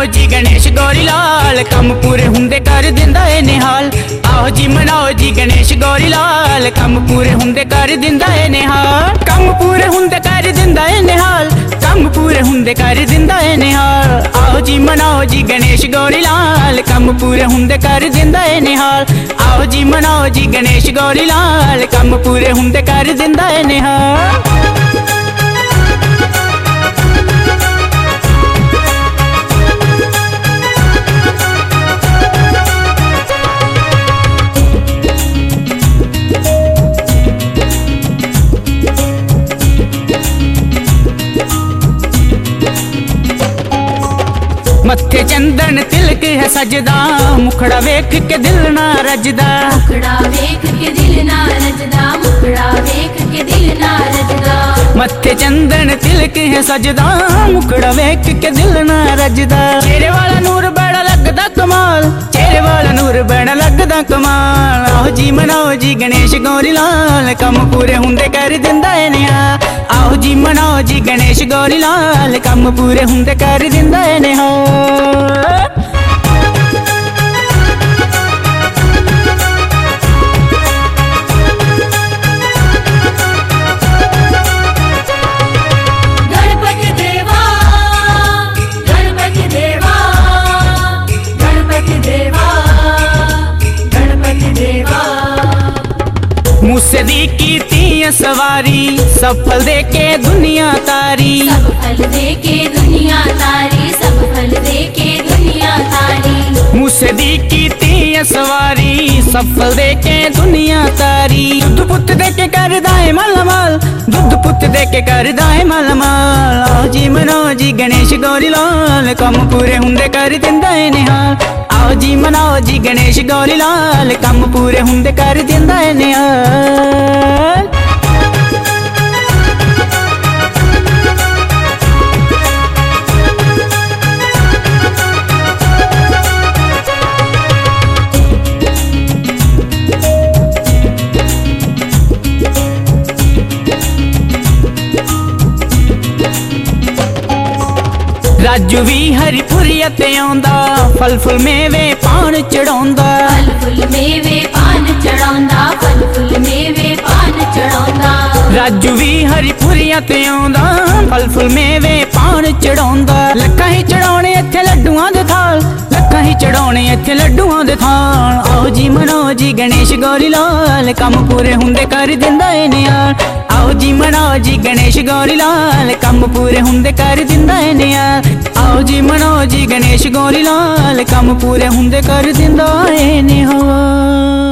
जी गणेश गौरी लाल, कम पूरे हुंदे कर दिंदा ए निहाल। आओ जी मनाओ जी गणेश गौरी लाल, कम पूरे हुंदे कर दिंदा ए निहाल। कम पूरे हुंदे कर दिंदा ए निहाल, कम पूरे हुंदे कर दिंदा ए निहाल। आओ जी मनाओ जी गणेश गौरी लाल, कम पूरे हुंदे कर दिंदा ए निहाल। आओ जी मनाओ जी गणेश गौरी लाल, कम पूरे हुंदे कर दिंदा ए निहाल। मत्थे चंदन तिलक है सजदा, मुखड़ा वेख के दिल ना रजदा। मुखड़ा वेख के दिल ना रजदा, मुखड़ा वेख के दिल ना रजदा। मत्थे चंदन तिलक है सजदा, मुखड़ा वेख के दिल ना रजदा। चेहरे वाला नूर बड़ा लगदा कमाल, चेहरे वाला नूर बड़ा लगदा कमाल। आओ जी मनाओ जी गणेश गौरी लाल, कम पूरे हुंदे कर दिंदा ए निहाल। आओ जी मनाओ जी गणेश गौरी लाल, कम पूरे हुंदे कर दिंदा ए निहाल। मूसे दी कीती सवारी, सब फल दे के दुनिया तारी। सब फल दे के दुनिया तारी, सब फल दे के दुनिया तारी। मूसे दी कीती सवारी, सब फल दे के दुनिया तारी। दुध पुत दे के कर दाए मालामाल, दुध पुत दे के कर दाए मालामाल। आओ जी मनाओ जी गणेश गौरी लाल, कम पूरे हुंदे कर दिंदा ए निहाल। आओ जी मनाओ जी गणेश गौरी लाल, कम पूरे हुंदे कर दिंदा ए निहाल। राजू भी हरिपुरी ते आंदा, फल फुल मेवे पान चढ़ांदा। फल फुल मेवे पान चढ़ांदा, फल फुल मेवे पान चढ़ांदा। राजू भी हरिपुरी ते आंदा, फल फुल मेवे पान चढ़ांदा। लक्खां ही चढ़ाउणे इत्थे लड्डूआं दे थाल, लक्खां ही चढ़ाउणे इत्थे लड्डूआं दे थाल। आओ जी मनाओ जी गणेश गौरी लाल, कम पूरे हुंदे कर दिंदा ए निहाल। आओ जी मनाओ जी गणेश गौरी लाल, कम पूरे हुंदे कर दिंदा ए निहाल। आओ जी मनाओ जी गणेश गौरी लाल, कम पूरे हुंदे कर दिंदा ए निहाल।